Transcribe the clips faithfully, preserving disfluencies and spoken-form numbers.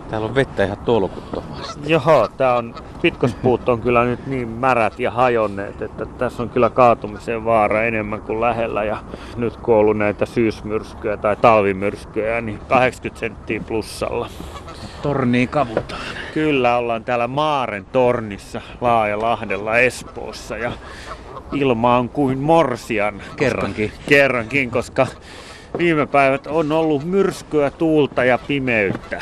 Täällä on vettä ihan tolkuttomasti. Joo, tää on, pitkospuut on kyllä nyt niin märät ja hajonneet, että tässä on kyllä kaatumisen vaara enemmän kuin lähellä. Ja nyt kun on ollut näitä syysmyrskyjä tai talvimyrskyjä, niin kahdeksankymmentä senttiä plussalla. Torniin kavutaan. Kyllä, ollaan täällä Maaren tornissa Lahdella Espoossa ja ilma on kuin morsian. Kerrankin. Koska, kerrankin, koska viime päivät on ollut myrskyä, tuulta ja pimeyttä.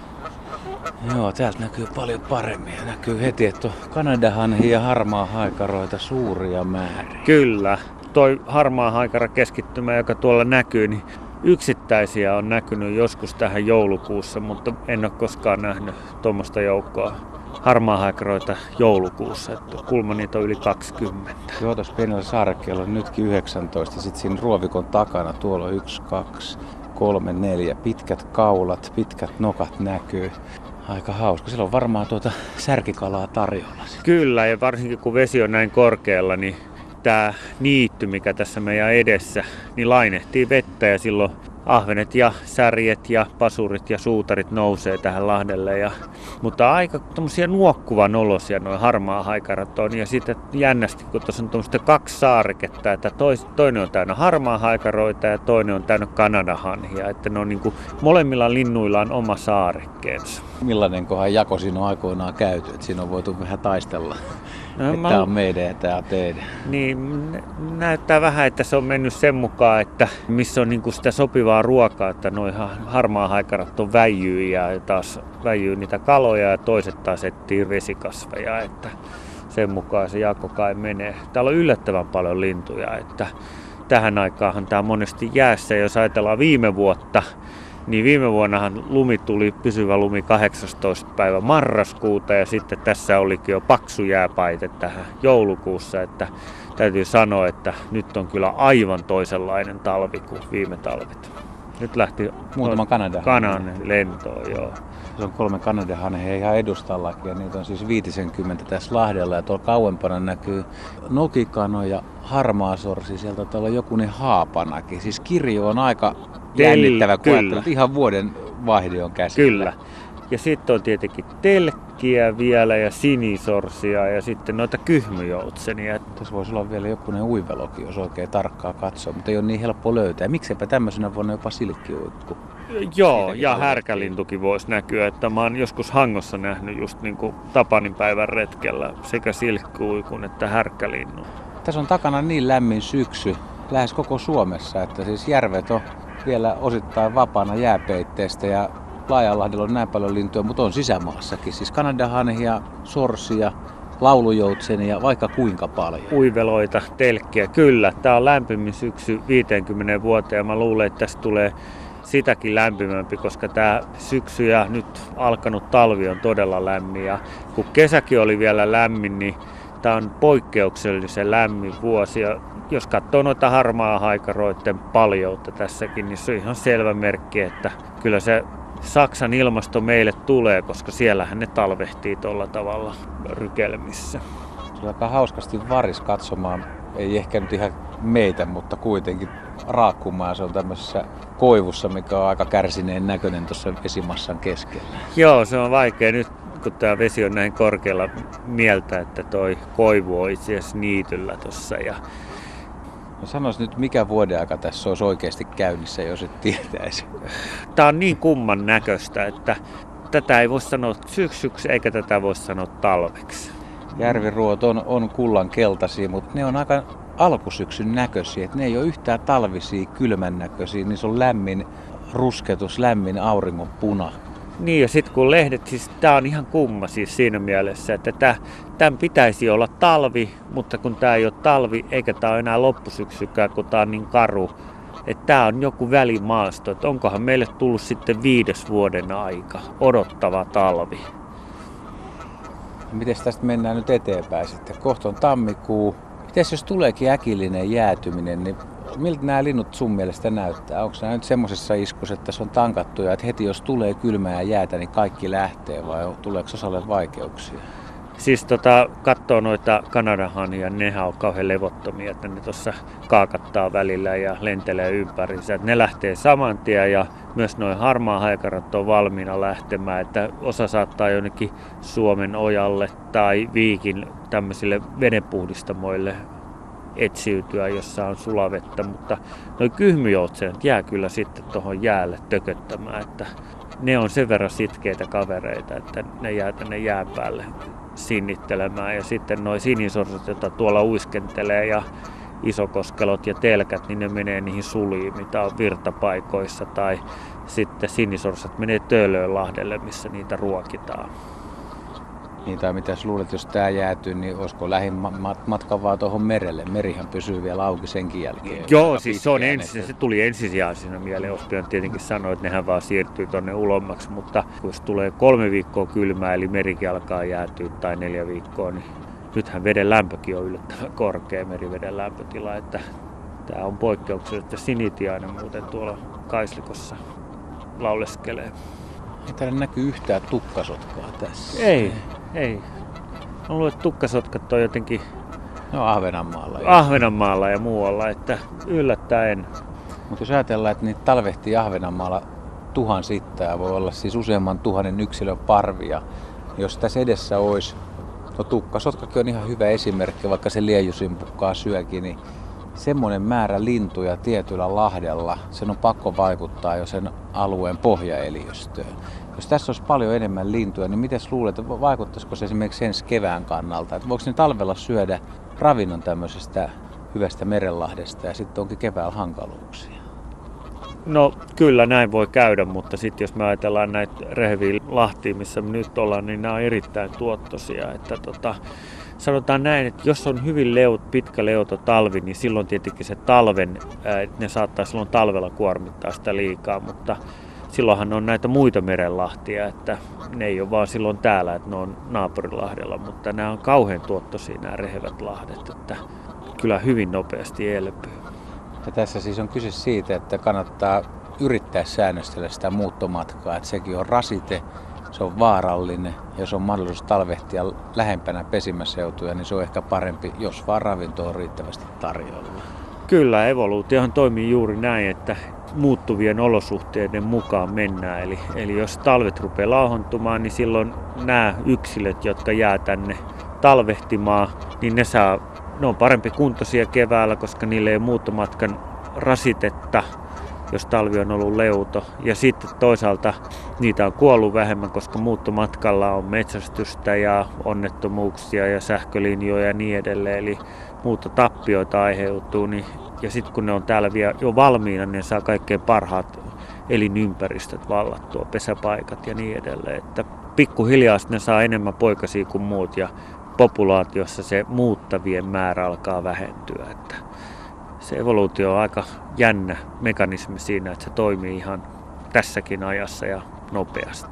Joo, täältä näkyy paljon paremmin. Näkyy heti, että on kanadahanhia ja harmaa haikaroita suuria määriä. Kyllä. Toi harmaa haikara keskittymä, joka tuolla näkyy, niin yksittäisiä on näkynyt joskus tähän joulukuussa, mutta en ole koskaan nähnyt tuommoista joukkoa harmaa haikaroita joulukuussa. Että kulma niitä on yli kaksikymmentä. Joo, tuossa pienellä saarekkeella on nytkin yhdeksäntoista. Sitten siinä ruovikon takana tuolla on yksi, kaksi, kolme, neljä. Pitkät kaulat, pitkät nokat näkyy. Aika hauska. Siellä on varmaan tuota särkikalaa tarjolla. Kyllä, ja varsinkin kun vesi on näin korkealla, niin tämä niitty, mikä tässä meidän edessä, niin lainehtii vettä ja silloin ahvenet ja särjet ja pasurit ja suutarit nousee tähän Lahdelle. Ja, mutta aika tommosia nuokkuvan olosia noin harmaa haikarat on. Ja sitten jännästi, kun tuossa on tuommoista kaksi saareketta, että tois, toinen on täynnä harmaa haikaroita ja toinen on täynnä kanadahanhia. Että ne on niin kuin, molemmilla linnuilla on oma saarekkeensa. Millainen kohan jako siinä on aikoinaan käyty, että siinä on voitu vähän taistella, no, että mä... tämä on meidän ja tämä on teidän. Niin, näyttää vähän, että se on mennyt sen mukaan, että missä on niinku sitä sopivaa ruokaa, että nuo harmaa haikarat on väijyjä ja taas väijyy niitä kaloja ja toiset taas etsii vesikasveja, että sen mukaan se jako kai menee. Täällä on yllättävän paljon lintuja, että tähän aikaanhan tämä monesti jäässä, jos ajatellaan viime vuotta, niin viime vuonnahan lumi tuli, pysyvä lumi kahdeksastoista päivä marraskuuta ja sitten tässä olikin jo paksu jääpaite tähän joulukuussa, että täytyy sanoa, että nyt on kyllä aivan toisenlainen talvi kuin viime talvet. Nyt lähti muutama Kanada. Kanan lentoon, joo. Se on kolme kanadahanhea ihan edustallakin ja niitä on siis viisikymmentä tässä Lahdella ja tuolla kauempana näkyy nokikano ja harmaasorsi, sieltä täällä on jokunen haapanakin. Siis kirjo on aika jännittävä, kun ajattelee, että ihan vuoden vaihde on käsillä. Kyllä. Ja sitten on tietenkin telkkiä vielä ja sinisorsia ja sitten noita kyhmyjoutsenia. Tässä voisi olla vielä jokunen uivelokin, jos oikein tarkkaa katsoo, mutta ei ole niin helppo löytää. Miksepä tämmöisenä vuonna jopa silkkiuikku? Joo, siitäkin ja härkälintukin voisi näkyä, että mä oon joskus Hangossa nähnyt just niin kuin Tapanin päivän retkellä sekä silkkiuikun että härkälinnun. Tässä on takana niin lämmin syksy lähes koko Suomessa, että siis järvet on vielä osittain vapaana jääpeitteistä ja Laajanlahdella on näin paljon lintuja, mutta on sisämaassakin. Siis kanadahanhia, sorsia, laulujoutsenia, vaikka kuinka paljon. Uiveloita, telkkiä, kyllä. Tää on lämpimin syksy viiteenkymmeneen vuoteen ja mä luulen, että tästä tulee sitäkin lämpimämpi, koska tämä syksy ja nyt alkanut talvi on todella lämmin. Ja kun kesäkin oli vielä lämmin, niin tämä on poikkeuksellisen lämmin vuosi. Ja jos katsoo noita harmaa haikaroiden paljoutta tässäkin, niin se on ihan selvä merkki, että kyllä se Saksan ilmasto meille tulee, koska siellähän ne talvehtii tuolla tavalla rykelmissä. Se on aika hauskasti varis katsomaan, ei ehkä nyt ihan meitä, mutta kuitenkin raakkumaan. Se on tämmöisessä koivussa, mikä on aika kärsineen näköinen tuossa vesimassan keskellä. Joo, se on vaikea nyt, kun tämä vesi on näin korkealla mieltä, että toi koivu on itse asiassa niityllä tuossa. Ja no sanois nyt, mikä vuodenaika tässä olisi oikeasti käynnissä, jos et tietäisi. Tämä on niin kumman näköistä, että tätä ei voi sanoa syksyksi eikä tätä voi sanoa talveksi. Järviruot on, on kullan keltaisia, mutta ne on aika alkusyksyn näköisiä. Et ne ei ole yhtään talvisia, kylmän näköisiä. Niissä on lämmin rusketus, lämmin auringon puna. Niin ja sitten kun lehdet, siis tää on ihan kumma siis siinä mielessä, että tää, tämän pitäisi olla talvi, mutta kun tää ei ole talvi eikä tää ole enää loppusyksykään, kun tää on niin karu. Että tää on joku välimaasto, että onkohan meille tullut sitten viides vuoden aika, odottava talvi. Miten tästä mennään nyt eteenpäin sitten? Kohta on tammikuu. Mites jos tuleekin äkillinen jäätyminen, niin miltä nämä linnut sun mielestä näyttää? Onko nämä nyt semmoisessa iskussa, että se on tankattuja, että heti jos tulee kylmää ja jäätä, niin kaikki lähtee vai tuleeko osalle vaikeuksia? Siis tota, katsoo noita kanadahania, nehän on kauhean levottomia, että ne tuossa kaakattaa välillä ja lentelee ympäriinsä. Ne lähtee saman tien ja myös noin harmaa haikarat on valmiina lähtemään, että osa saattaa jonnekin Suomen ojalle tai Viikin tämmöisille vedenpuhdistamoille etsiytyä, jossa on sulavettä, mutta noi kyhmyjoutsenet jää kyllä sitten tuohon jäälle tököttämään, että ne on sen verran sitkeitä kavereita, että ne jää tänne jään päälle sinnittelemään. Ja sitten nuo sinisorsat, joita tuolla uiskentelee ja isokoskelot ja telkät, niin ne menee niihin suliin, mitä on virtapaikoissa. Tai sitten sinisorsat menee Töölönlahdelle, missä niitä ruokitaan. Niin, tai mitä luulet, jos tämä jäätyy, niin olisiko lähin matka vaan tuohon merelle? Merihän pysyy vielä auki senkin jälkeen. Joo, siis se, on ensi, se tuli ensisijaisena mieleen. Olisi pitänyt tietenkin sanoa, että nehän vaan siirtyy tuonne ulommaksi, mutta jos tulee kolme viikkoa kylmää, eli merikin alkaa jäätyä tai neljä viikkoa, niin nythän veden lämpökin on yllättävän korkea, meriveden lämpötila, että tämä on poikkeuksellista. Sinitiainen muuten tuolla Kaislikossa lauleskelee. Ei täällä näkyy yhtään tukkasotkaa tässä. Ei, ei. Mä luulen, että tukkasotkat on jotenkin no Ahvenanmaalla. Ahvenanmaalla ja muualla, että yllättäen. Mutta jos ajatellaan, että niitä talvehtii Ahvenanmaalla tuhansittain ja voi olla siis useamman tuhannen yksilön parvia. Jos tässä edessä olisi, no tukkasotkakin on ihan hyvä esimerkki, vaikka se liejusimpukkaa syökin, niin semmoinen määrä lintuja tietyllä lahdella, sen on pakko vaikuttaa jo sen alueen pohjaeliöstöön. Jos tässä olisi paljon enemmän lintuja, niin miten luulet, vaikuttaisiko se esimerkiksi ensi kevään kannalta? Että voiko ne talvella syödä ravinnon tämmöisestä hyvästä merenlahdesta ja sitten onkin keväällä hankaluuksia? No kyllä näin voi käydä, mutta sitten jos me ajatellaan näitä reheviä lahtia, missä me nyt ollaan, niin nämä on erittäin tuottoisia. Että tota, sanotaan näin, että jos on hyvin leut, pitkä leuto talvi, niin silloin tietenkin se talven, ää, ne saattaa silloin talvella kuormittaa sitä liikaa, mutta silloinhan on näitä muita merenlahtia, että ne ei ole vaan silloin täällä, että ne on naapurilahdella, mutta nämä on kauhean tuottoisia nämä rehevät lahdet, että kyllä hyvin nopeasti elpyy. Ja tässä siis on kyse siitä, että kannattaa yrittää säännöstellä sitä muuttomatkaa, että sekin on rasite, se on vaarallinen. Jos on mahdollisuus talvehtia lähempänä pesimäseutuja, niin se on ehkä parempi, jos vaan ravinto on riittävästi tarjolla. Kyllä, evoluutiohan toimii juuri näin, että muuttuvien olosuhteiden mukaan mennään. Eli, eli jos talvet rupeaa lauhontumaan, niin silloin nämä yksilöt, jotka jää tänne talvehtimaan, niin ne saa Ne on parempi kuntoisia keväällä, koska niille ei ole muuttomatkan rasitetta, jos talvi on ollut leuto. Ja sitten toisaalta niitä on kuollut vähemmän, koska muuttomatkalla on metsästystä ja onnettomuuksia ja sähkölinjoja ja niin edelleen. Eli muuttotappioita aiheutuu. Niin, ja sitten kun ne on täällä vielä jo valmiina, niin ne saa kaikkein parhaat elinympäristöt vallattua, pesäpaikat ja niin edelleen. Että pikkuhiljaa ne saa enemmän poikasia kuin muut. Ja populaatiossa se muuttavien määrä alkaa vähentyä. Että se evoluutio on aika jännä mekanismi siinä, että se toimii ihan tässäkin ajassa ja nopeasti.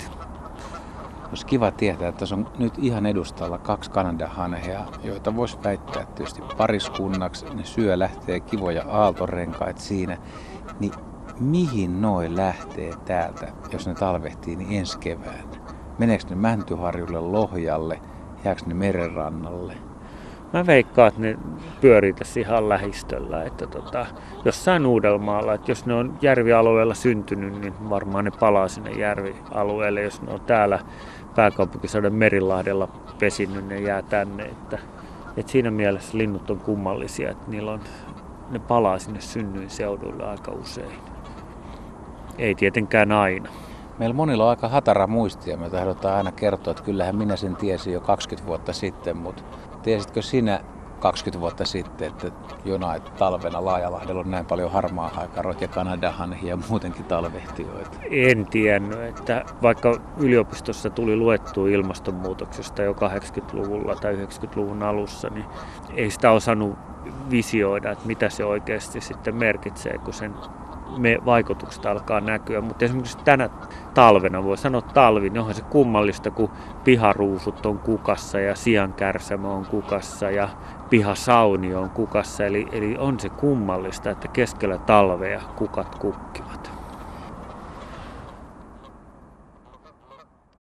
Olisi kiva tietää, että tässä on nyt ihan edustalla kaksi kanadahanhea, joita voisi väittää tietysti pariskunnaksi. Ne syö, lähtee kivoja aaltorenkaita siinä. Niin mihin noin lähtee täältä, jos ne talvehtii, niin ensi keväänä? Meneekö ne Mäntyharjulle, Lohjalle? Jääkö ne merenrannalle? Mä veikkaan, että ne pyörii tässä ihan lähistöllä, että tota, jossain Uudellamaalla, että jos ne on järvialueella syntynyt, niin varmaan ne palaa sinne järvialueelle. Jos ne on täällä pääkaupunkiseudun Merilahdella pesinyt, ne jää tänne. Että, että siinä mielessä linnut on kummallisia, että niillä on, ne palaa sinne synnyinseudulle aika usein. Ei tietenkään aina. Meillä monilla on aika hatara muisti ja me tahdotaan aina kertoa, että kyllähän minä sen tiesin jo kaksikymmentä vuotta sitten, mutta tiesitkö sinä kaksikymmentä vuotta sitten, että jonain talvena Laajalahdella on näin paljon harmaa haikaroita ja kanadahanhia ja muutenkin talvehtijoita? En tiennyt, että vaikka yliopistossa tuli luettua ilmastonmuutoksesta jo kahdeksankymmentäluvulla tai yhdeksänkymmentäluvun alussa, niin ei sitä osannut visioida, että mitä se oikeasti sitten merkitsee, kun sen me vaikutukset alkaa näkyä, mutta esimerkiksi tänä talvena, voi sanoa talvi, niin onhan se kummallista, kun piharuusut on kukassa ja siankärsämä on kukassa ja pihasauni on kukassa, eli, eli on se kummallista, että keskellä talvea kukat kukkivat.